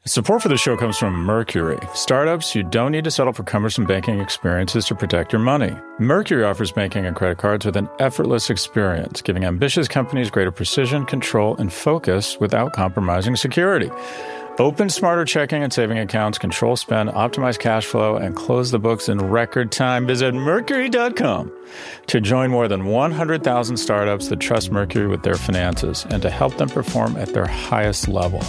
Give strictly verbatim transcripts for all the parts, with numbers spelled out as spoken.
Support for the show comes from Mercury. Startups, you don't need to settle for cumbersome banking experiences to protect your money. Mercury offers banking and credit cards with an effortless experience, giving ambitious companies greater precision, control, and focus without compromising security. Open smarter checking and saving accounts, control spend, optimize cash flow, and close the books in record time. Visit Mercury dot com to join more than one hundred thousand startups that trust Mercury with their finances and to help them perform at their highest level.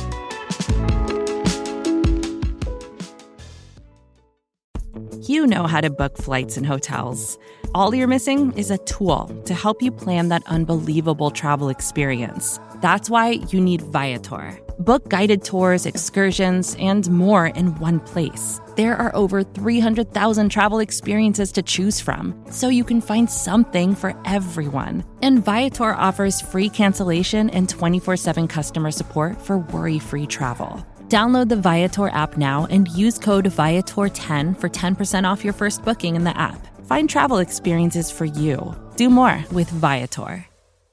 You know how to book flights and hotels. All you're missing is a tool to help you plan that unbelievable travel experience. That's why you need Viator. Book guided tours, excursions, and more in one place. There are over three hundred thousand travel experiences to choose from, so you can find something for everyone. And Viator offers free cancellation and twenty-four seven customer support for worry-free travel. Download the Viator app now and use code Viator ten for ten percent off your first booking in the app. Find travel experiences for you. Do more with Viator.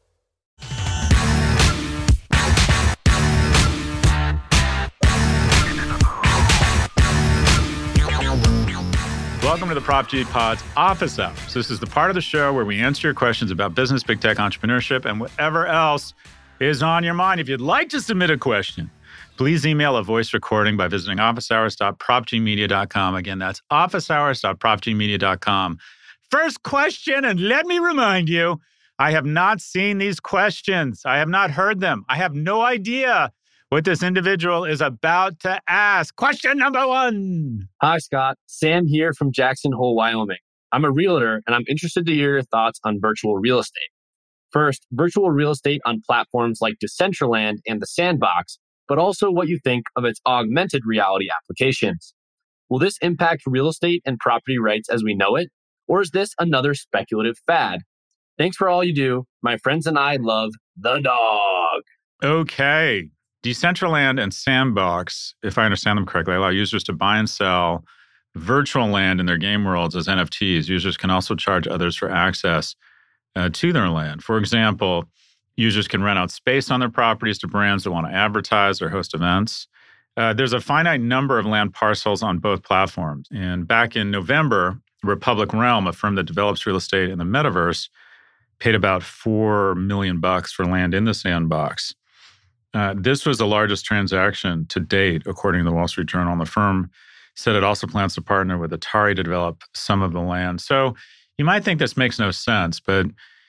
Welcome to the Prop G Pod's Office Hours. This is the part of the show where we answer your questions about business, big tech, entrepreneurship, and whatever else is on your mind. If you'd like to submit a question, please email a voice recording by visiting office hours dot prop g media dot com. Again, that's office hours dot prop g media dot com. First question, and let me remind you, I have not seen these questions. I have not heard them. I have no idea what this individual is about to ask. Question number one. Hi, Scott. Sam here from Jackson Hole, Wyoming. I'm a realtor, and I'm interested to hear your thoughts on virtual real estate. First, virtual real estate on platforms like Decentraland and The Sandbox, but also what you think of its augmented reality applications. Will this impact real estate and property rights as we know it, or is this another speculative fad? Thanks for all you do. My friends and I love the dog. Okay. Decentraland and Sandbox, if I understand them correctly, allow users to buy and sell virtual land in their game worlds as N F Ts. Users can also charge others for access uh, to their land. For example, users can rent out space on their properties to brands that want to advertise or host events. Uh, there's a finite number of land parcels on both platforms. And back in November, Republic Realm, a firm that develops real estate in the metaverse, paid about four million bucks for land in the Sandbox. Uh, this was the largest transaction to date, according to the Wall Street Journal. And the firm said it also plans to partner with Atari to develop some of the land. So you might think this makes no sense, but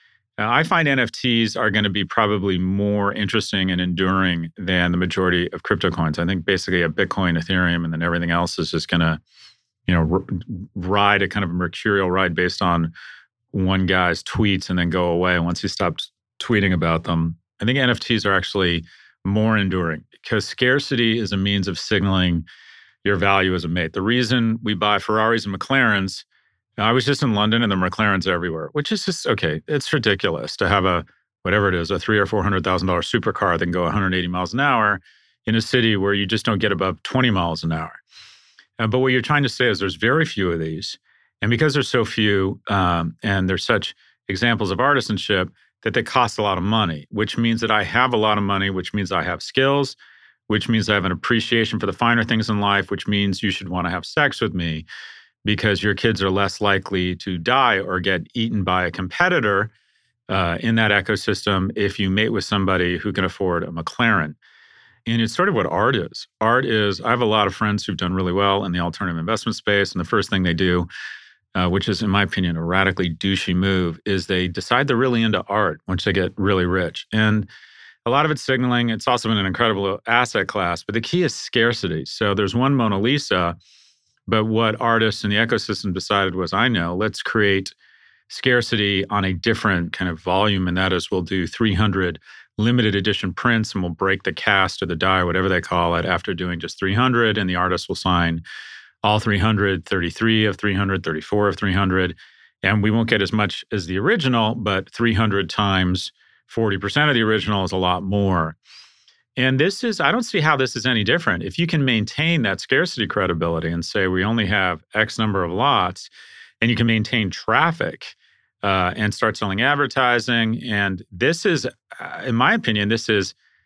I find N F Ts are going to be probably more interesting and enduring than the majority of crypto coins. I think basically a Bitcoin, Ethereum, and then everything else is just going to, you know, r- ride a kind of a mercurial ride based on one guy's tweets and then go away once he stops tweeting about them. I think N F Ts are actually more enduring because scarcity is a means of signaling your value as a mate. The reason we buy Ferraris and McLarens, I was just in London and the McLarens everywhere, which is just, okay, it's ridiculous to have a, whatever it is, a three or four hundred thousand dollar supercar that can go one hundred eighty miles an hour in a city where you just don't get above twenty miles an hour. Uh, but what you're trying to say is there's very few of these. And because there's so few um, and there's such examples of artisanship, that they cost a lot of money, which means that I have a lot of money, which means I have skills, which means I have an appreciation for the finer things in life, which means you should want to have sex with me because your kids are less likely to die or get eaten by a competitor uh, in that ecosystem if you mate with somebody who can afford a McLaren. And it's sort of what art is. Art is, I have a lot of friends who've done really well in the alternative investment space, and the first thing they do Uh, which is, in my opinion, a radically douchey move, is they decide they're really into art once they get really rich. And a lot of it's signaling. It's also been an incredible asset class, but the key is scarcity. So there's one Mona Lisa, but what artists in the ecosystem decided was, I know, let's create scarcity on a different kind of volume, and that is we'll do three hundred limited edition prints and we'll break the cast or the die, whatever they call it, after doing just three hundred, and the artist will sign all three hundred, thirty-three of three hundred, thirty-four of three hundred, and we won't get as much as the original, but three hundred times forty percent of the original is a lot more. And this is, I don't see how this is any different. If you can maintain that scarcity credibility and say we only have X number of lots, and you can maintain traffic uh, and start selling advertising, and this is, uh, in my opinion, this is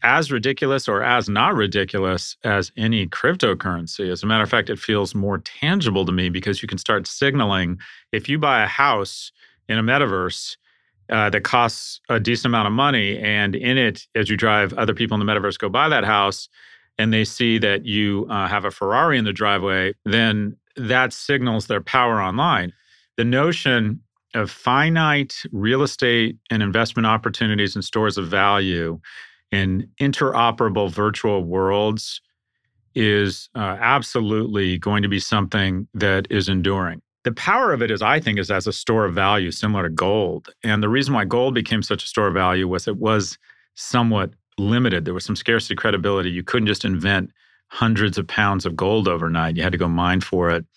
as ridiculous or as not ridiculous as any cryptocurrency. As a matter of fact, it feels more tangible to me because you can start signaling if you buy a house in a metaverse uh, that costs a decent amount of money, and in it, as you drive, other people in the metaverse go buy that house, and they see that you uh, have a Ferrari in the driveway, then that signals their power online. The notion of finite real estate and investment opportunities and stores of value in interoperable virtual worlds is uh, absolutely going to be something that is enduring. The power of it is, I think, is as a store of value, similar to gold. And the reason why gold became such a store of value was it was somewhat limited. There was some scarcity credibility. You couldn't just invent hundreds of pounds of gold overnight. You had to go mine for it.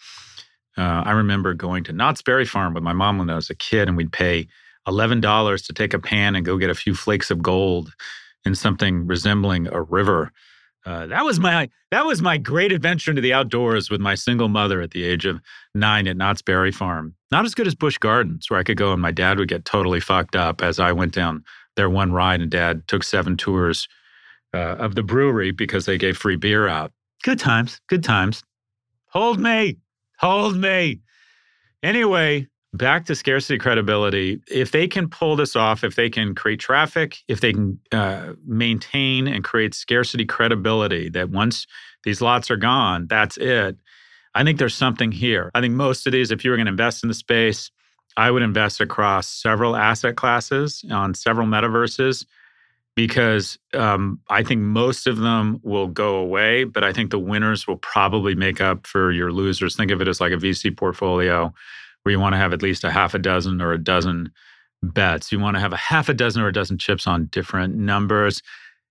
Uh, I remember going to Knott's Berry Farm with my mom when I was a kid, and we'd pay eleven dollars to take a pan and go get a few flakes of gold in something resembling a river. Uh, that was my that was my great adventure into the outdoors with my single mother at the age of nine at Knott's Berry Farm. Not as good as Busch Gardens, where I could go and my dad would get totally fucked up as I went down their one ride, and Dad took seven tours uh, of the brewery because they gave free beer out. Good times, good times. Hold me, hold me. Anyway, back to scarcity credibility. If they can pull this off, if they can create traffic, if they can uh, maintain and create scarcity credibility that once these lots are gone, that's it. I think there's something here. I think most of these, if you were going to invest in the space, I would invest across several asset classes on several metaverses because um, I think most of them will go away, but I think the winners will probably make up for your losers. Think of it as like a V C portfolio where you want to have at least a half a dozen or a dozen bets. You want to have a half a dozen or a dozen chips on different numbers.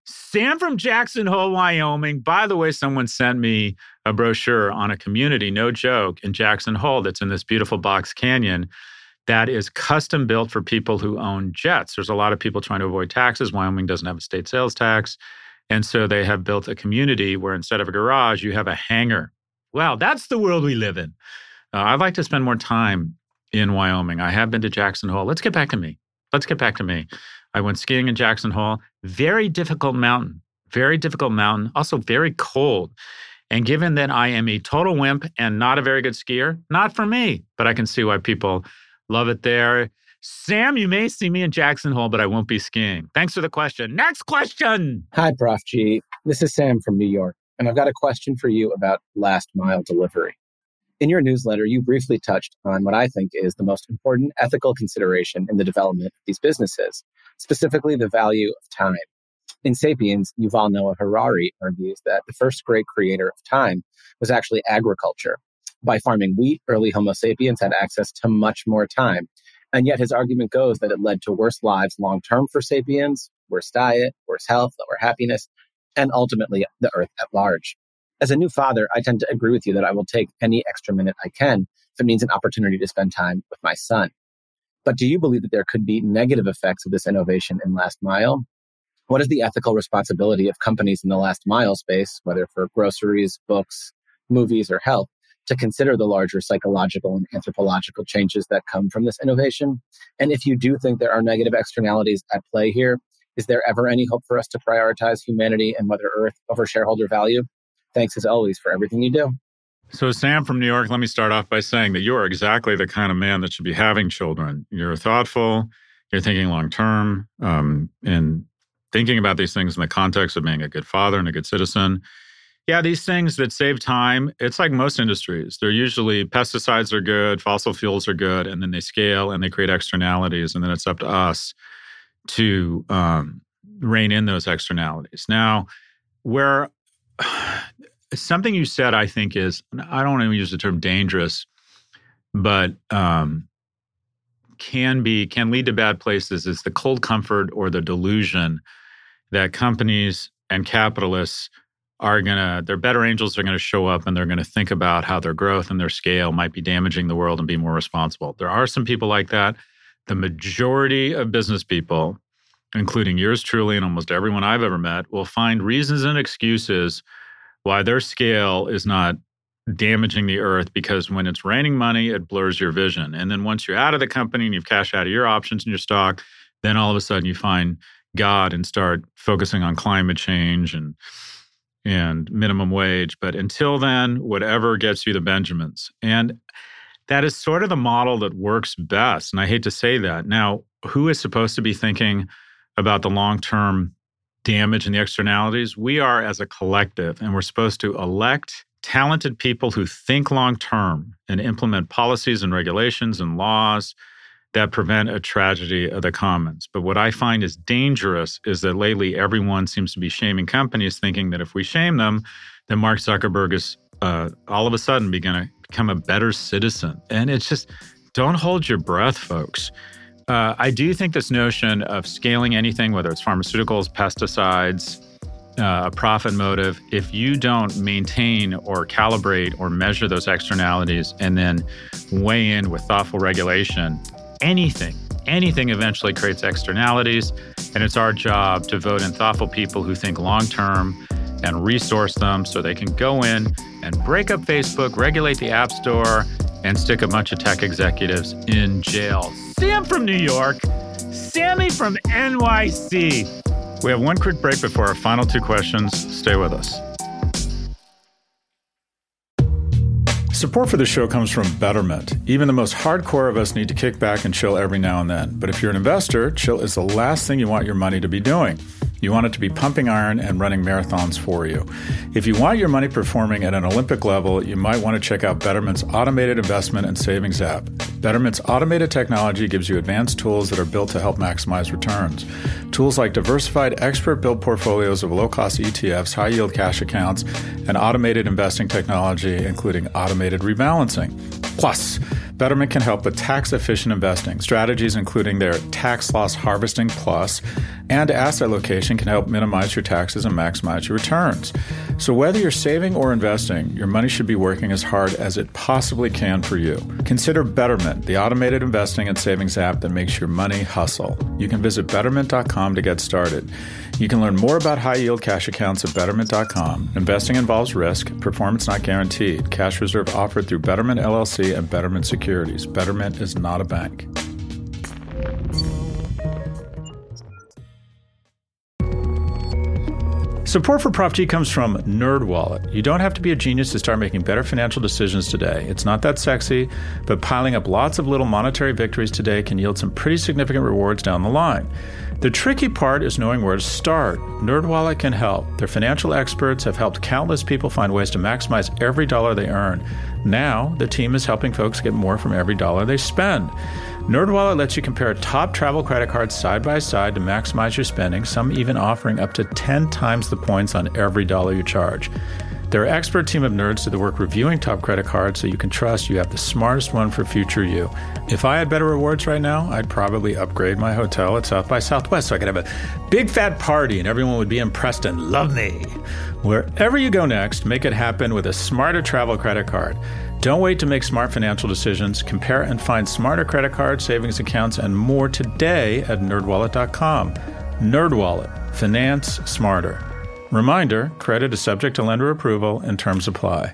Sam from Jackson Hole, Wyoming. By the way, someone sent me a brochure on a community, no joke, in Jackson Hole that's in this beautiful box canyon that is custom built for people who own jets. There's a lot of people trying to avoid taxes. Wyoming doesn't have a state sales tax. And so they have built a community where instead of a garage, you have a hangar. Wow, that's the world we live in. Uh, I'd like to spend more time in Wyoming. I have been to Jackson Hole. Let's get back to me. Let's get back to me. I went skiing in Jackson Hole. Very difficult mountain. Very difficult mountain. Also very cold. And given that I am a total wimp and not a very good skier, not for me. But I can see why people love it there. Sam, you may see me in Jackson Hole, but I won't be skiing. Thanks for the question. Next question. Hi, Prof G. This is Sam from New York, and I've got a question for you about last mile delivery. In your newsletter, you briefly touched on what I think is the most important ethical consideration in the development of these businesses, specifically the value of time. In Sapiens, Yuval Noah Harari argues that the first great creator of time was actually agriculture. By farming wheat, early Homo sapiens had access to much more time. And yet his argument goes that it led to worse lives long-term for sapiens, worse diet, worse health, lower happiness, and ultimately the earth at large. As a new father, I tend to agree with you that I will take any extra minute I can if it means an opportunity to spend time with my son. But do you believe that there could be negative effects of this innovation in last mile? What is the ethical responsibility of companies in the last mile space, whether for groceries, books, movies, or health, to consider the larger psychological and anthropological changes that come from this innovation? And if you do think there are negative externalities at play here, is there ever any hope for us to prioritize humanity and Mother Earth over shareholder value? Thanks as always for everything you do. So Sam from New York, let me start off by saying that you are exactly the kind of man that should be having children. You're thoughtful, you're thinking long-term, um, and thinking about these things in the context of being a good father and a good citizen. Yeah, these things that save time, it's like most industries. They're usually pesticides are good, fossil fuels are good, and then they scale and they create externalities. And then it's up to us to um, rein in those externalities. Now, where something you said, I think is, I don't want to use the term dangerous, but um, can be, can lead to bad places is the cold comfort or the delusion that companies and capitalists are going to, their better angels are going to show up and they're going to think about how their growth and their scale might be damaging the world and be more responsible. There are some people like that. The majority of business people, including yours truly and almost everyone I've ever met, will find reasons and excuses why their scale is not damaging the earth, because when it's raining money, it blurs your vision. And then once you're out of the company and you've cashed out of your options in your stock, then all of a sudden you find God and start focusing on climate change and and minimum wage. But until then, whatever gets you the Benjamins. And that is sort of the model that works best. And I hate to say that. Now, who is supposed to be thinking about the long-term damage and the externalities? We are as a collective, and we're supposed to elect talented people who think long-term and implement policies and regulations and laws that prevent a tragedy of the commons. But what I find is dangerous is that lately everyone seems to be shaming companies, thinking that if we shame them, then Mark Zuckerberg is uh, all of a sudden be going to become a better citizen. And it's just, don't hold your breath, folks. Uh, I do think this notion of scaling anything, whether it's pharmaceuticals, pesticides, uh, a profit motive, if you don't maintain or calibrate or measure those externalities and then weigh in with thoughtful regulation, anything, anything eventually creates externalities. And it's our job to vote in thoughtful people who think long-term and resource them so they can go in and break up Facebook, regulate the App Store, and stick a bunch of tech executives in jail. Sam from New York, Sammy from N Y C. We have one quick break before our final two questions. Stay with us. Support for the show comes from Betterment. Even the most hardcore of us need to kick back and chill every now and then. But if you're an investor, chill is the last thing you want your money to be doing. You want it to be pumping iron and running marathons for you. If you want your money performing at an Olympic level, you might want to check out Betterment's automated investment and savings app. Betterment's automated technology gives you advanced tools that are built to help maximize returns. Tools like diversified expert-built portfolios of low-cost E T Fs, high-yield cash accounts, and automated investing technology, including automated rebalancing. Plus, Betterment can help with tax-efficient investing. Strategies including their Tax Loss Harvesting Plus and asset location can help minimize your taxes and maximize your returns. So whether you're saving or investing, your money should be working as hard as it possibly can for you. Consider Betterment, the automated investing and savings app that makes your money hustle. You can visit betterment dot com to get started. You can learn more about high-yield cash accounts at betterment dot com. Investing involves risk. Performance not guaranteed. Cash reserve offered through Betterment L L C and Betterment Securities. Betterment is not a bank. Support for Prop G comes from NerdWallet. You don't have to be a genius to start making better financial decisions today. It's not that sexy, but piling up lots of little monetary victories today can yield some pretty significant rewards down the line. The tricky part is knowing where to start. NerdWallet can help. Their financial experts have helped countless people find ways to maximize every dollar they earn. Now, the team is helping folks get more from every dollar they spend. NerdWallet lets you compare top travel credit cards side by side to maximize your spending, some even offering up to ten times the points on every dollar you charge. Their expert team of nerds do the work reviewing top credit cards so you can trust you have the smartest one for future you. If I had better rewards right now, I'd probably upgrade my hotel at South by Southwest so I could have a big fat party and everyone would be impressed and love me. Wherever you go next, make it happen with a smarter travel credit card. Don't wait to make smart financial decisions. Compare and find smarter credit cards, savings accounts, and more today at nerd wallet dot com. NerdWallet. Finance smarter. Reminder, credit is subject to lender approval and terms apply.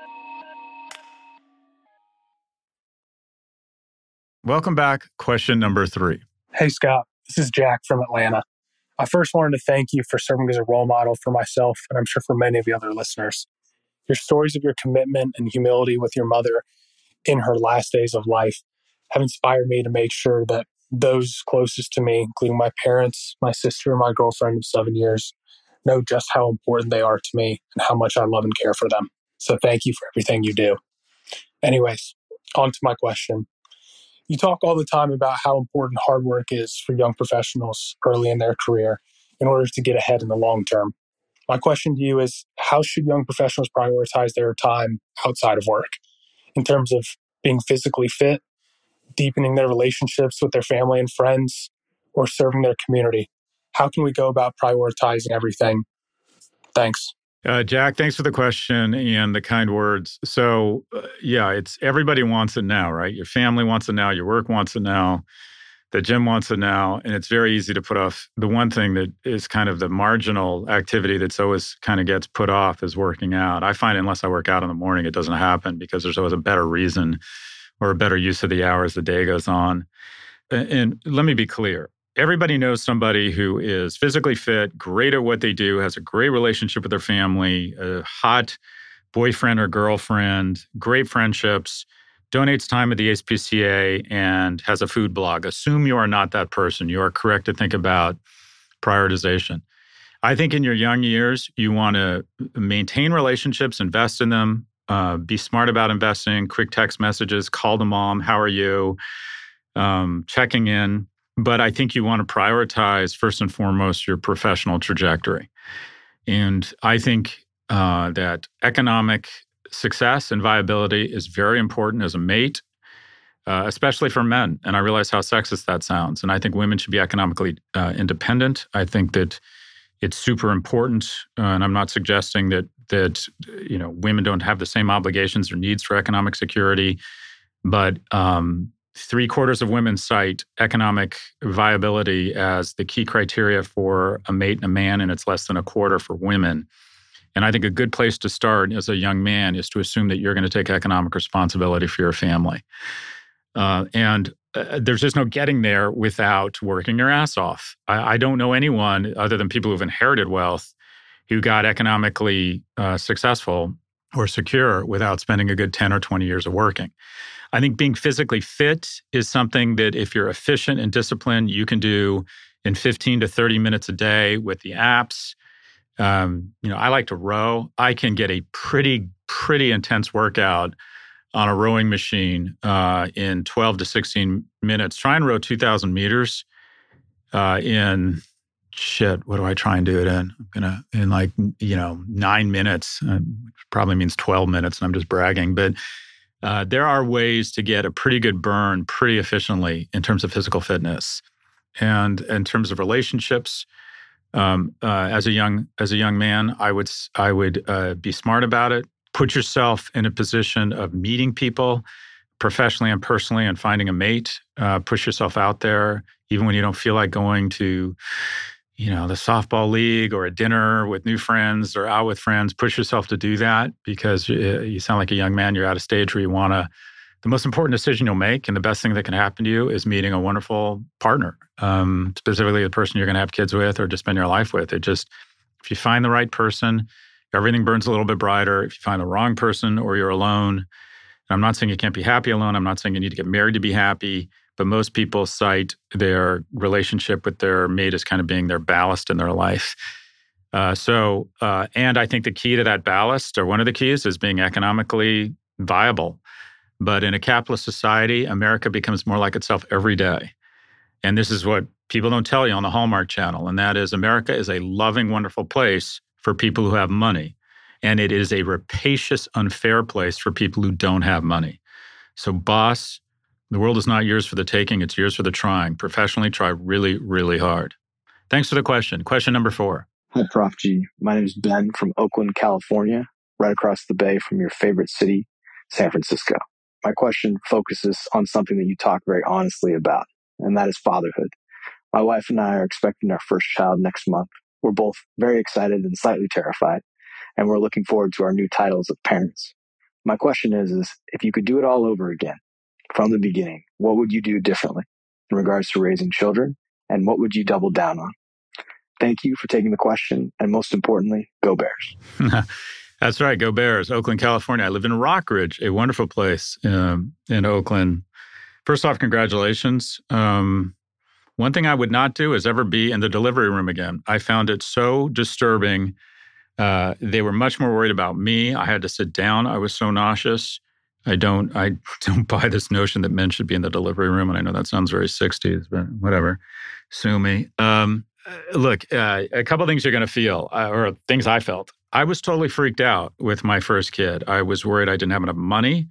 Welcome back. Question number three. Hey, Scott. This is Jack from Atlanta. I first wanted to thank you for serving as a role model for myself, and I'm sure for many of the other listeners. Your stories of your commitment and humility with your mother in her last days of life have inspired me to make sure that those closest to me, including my parents, my sister, and my girlfriend of seven years, know just how important they are to me and how much I love and care for them. So thank you for everything you do. Anyways, on to my question. You talk all the time about how important hard work is for young professionals early in their career in order to get ahead in the long term. My question to you is, how should young professionals prioritize their time outside of work in terms of being physically fit, deepening their relationships with their family and friends, or serving their community? How can we go about prioritizing everything? Thanks. Uh, Jack, thanks for the question and the kind words. So, uh, yeah, it's everybody wants it now, right? Your family wants it now. Your work wants it now. The gym wants it now. And it's very easy to put off. The one thing that is kind of the marginal activity that's always kind of gets put off is working out. I find unless I work out in the morning, it doesn't happen because there's always a better reason or a better use of the hours the day goes on. And, and let me be clear. everybody knows somebody who is physically fit, great at what they do, has a great relationship with their family, a hot boyfriend or girlfriend, great friendships, donates time at the A S P C A, and has a food blog. Assume you are not that person. You are correct to think about prioritization. I think in your young years, you want to maintain relationships, invest in them, uh, be smart about investing, quick text messages, call the mom, how are you, um, checking in. But I think you want to prioritize, first and foremost, your professional trajectory. And I think uh, that economic success and viability is very important as a mate, uh, especially for men. And I realize how sexist that sounds. And I think women should be economically uh, independent. I think that it's super important. Uh, and I'm not suggesting that that you know women don't have the same obligations or needs for economic security, but um, three quarters of women cite economic viability as the key criteria for a mate and a man, and it's less than a quarter for women. And I think a good place to start as a young man is to assume that you're going to take economic responsibility for your family. Uh, and uh, there's just no getting there without working your ass off. I, I don't know anyone other than people who've inherited wealth who got economically uh, successful or secure without spending a good ten or twenty years of working. I think being physically fit is something that if you're efficient and disciplined, you can do in fifteen to thirty minutes a day with the apps. Um, you know, I like to row. I can get a pretty, pretty intense workout on a rowing machine uh, in twelve to sixteen minutes. Try and row two thousand meters uh, in, shit, what do I try and do it in? I'm going to, in like, you know, nine minutes, uh, which probably means twelve minutes, and I'm just bragging. But uh, there are ways to get a pretty good burn pretty efficiently in terms of physical fitness. And in terms of relationships, um, uh, as a young as a young man, I would I would uh, be smart about it. Put yourself in a position of meeting people professionally and personally and finding a mate. Uh, push yourself out there, even when you don't feel like going to, you know, the softball league or a dinner with new friends or out with friends. Push yourself to do that because you sound like a young man. You're at a stage where you want to, the most important decision you'll make and the best thing that can happen to you is meeting a wonderful partner, um, specifically the person you're going to have kids with or to spend your life with. It just, if you find the right person, everything burns a little bit brighter. If you find the wrong person or you're alone, and I'm not saying you can't be happy alone. I'm not saying you need to get married to be happy, but most people cite their relationship with their mate as kind of being their ballast in their life. Uh, so, uh, and I think the key to that ballast, or one of the keys, is being economically viable. But in a capitalist society, America becomes more like itself every day. And this is what people don't tell you on the Hallmark Channel, and that is America is a loving, wonderful place for people who have money. And it is a rapacious, unfair place for people who don't have money. So boss, the world is not yours for the taking, it's yours for the trying. Professionally, try really, really hard. Thanks for the question. Question number four. Hi, Prof G. My name is Ben from Oakland, California, right across the bay from your favorite city, San Francisco. My question focuses on something that you talk very honestly about, and that is fatherhood. My wife and I are expecting our first child next month. We're both very excited and slightly terrified, and we're looking forward to our new titles of parents. My question is, is if you could do it all over again, from the beginning, what would you do differently in regards to raising children, and what would you double down on? Thank you for taking the question, and most importantly, go Bears. That's right, go Bears. Oakland, California. I live in Rockridge, a wonderful place um, in Oakland. First off, congratulations. Um, one thing I would not do is ever be in the delivery room again. I found it so disturbing. Uh, they were much more worried about me. I had to sit down. I was so nauseous. I don't I don't buy this notion that men should be in the delivery room. And I know that sounds very sixties, but whatever. Sue me. Um, look, uh, a couple things you're going to feel, uh, or things I felt. I was totally freaked out with my first kid. I was worried I didn't have enough money.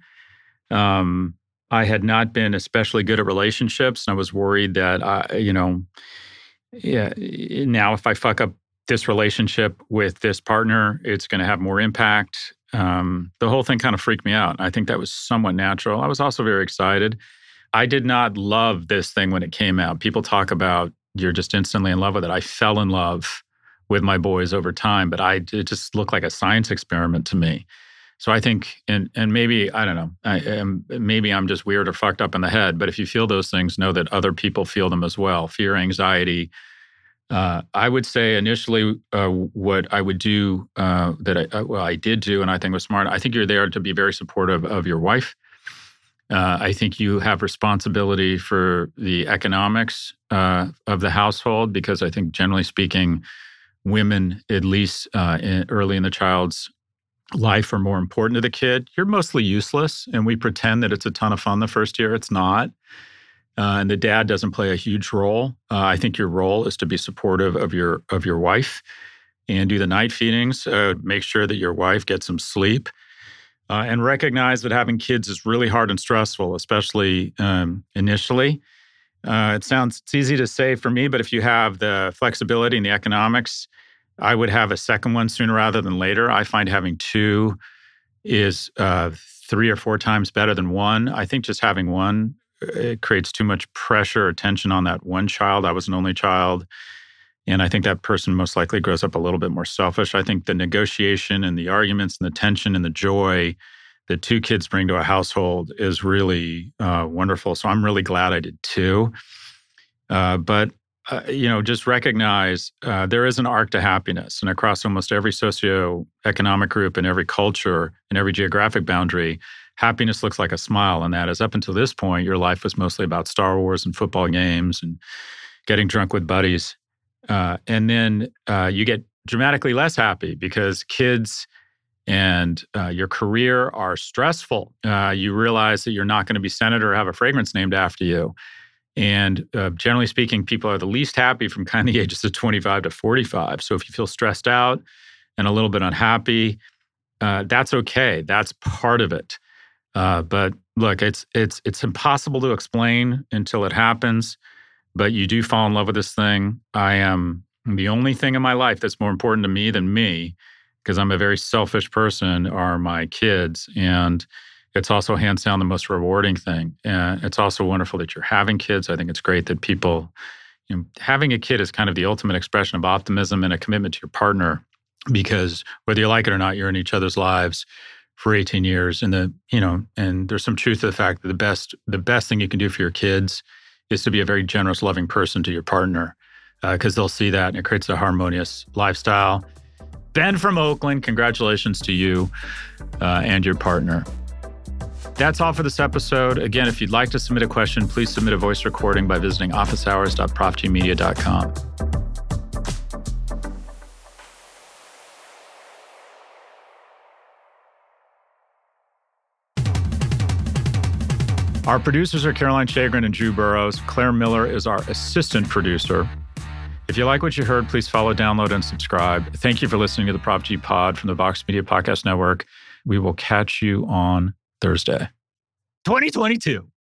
Um, I had not been especially good at relationships. And I was worried that, I, you know, yeah, now if I fuck up this relationship with this partner, it's going to have more impact. Um, the whole thing kind of freaked me out. I think that was somewhat natural. I was also very excited. I did not love this thing when it came out. People talk about you're just instantly in love with it. I fell in love with my boys over time, but I it just looked like a science experiment to me. So I think, and and maybe, I don't know, I, um, maybe I'm just weird or fucked up in the head, but if you feel those things, know that other people feel them as well. Fear, anxiety. Uh, I would say initially uh, what I would do uh, that I, uh, well, I did do, and I think was smart, I think you're there to be very supportive of your wife. Uh, I think you have responsibility for the economics uh, of the household, because I think generally speaking, women, at least uh, in, early in the child's life, are more important to the kid. You're mostly useless, and we pretend that it's a ton of fun the first year. It's not. Uh, and the dad doesn't play a huge role. Uh, I think your role is to be supportive of your of your wife and do the night feedings. Uh, make sure that your wife gets some sleep, uh, and recognize that having kids is really hard and stressful, especially um, initially. Uh, it sounds it's easy to say for me, but if you have the flexibility and the economics, I would have a second one sooner rather than later. I find having two is uh, three or four times better than one. I think just having one, it creates too much pressure or tension on that one child. I was an only child, and I think that person most likely grows up a little bit more selfish. I think the negotiation and the arguments and the tension and the joy that two kids bring to a household is really uh, wonderful. So I'm really glad I did two. Uh, but, uh, you know, just recognize uh, there is an arc to happiness. And across almost every socioeconomic group and every culture and every geographic boundary, happiness looks like a smile. And that is, up until this point, your life was mostly about Star Wars and football games and getting drunk with buddies. Uh, and then uh, you get dramatically less happy because kids and uh, your career are stressful. Uh, you realize that you're not going to be senator or have a fragrance named after you. And uh, generally speaking, people are the least happy from kind of the ages of twenty-five to forty-five. So if you feel stressed out and a little bit unhappy, uh, that's okay. That's part of it. Uh, but look, it's it's it's impossible to explain until it happens. But you do fall in love with this thing. I am the only thing in my life that's more important to me than me, because I'm a very selfish person, are my kids. And it's also hands down the most rewarding thing. And it's also wonderful that you're having kids. I think it's great that people, you know, having a kid is kind of the ultimate expression of optimism and a commitment to your partner, because whether you like it or not, you're in each other's lives for eighteen years. And the, you know, and there's some truth to the fact that the best, the best thing you can do for your kids is to be a very generous, loving person to your partner, because uh, they'll see that and it creates a harmonious lifestyle. Ben from Oakland, congratulations to you uh, and your partner. That's all for this episode. Again, if you'd like to submit a question, please submit a voice recording by visiting office hours dot prof g media dot com. Our producers are Caroline Shagrin and Drew Burrows. Claire Miller is our assistant producer. If you like what you heard, please follow, download, and subscribe. Thank you for listening to the Prop G Pod from the Vox Media Podcast Network. We will catch you on Thursday. twenty twenty-two.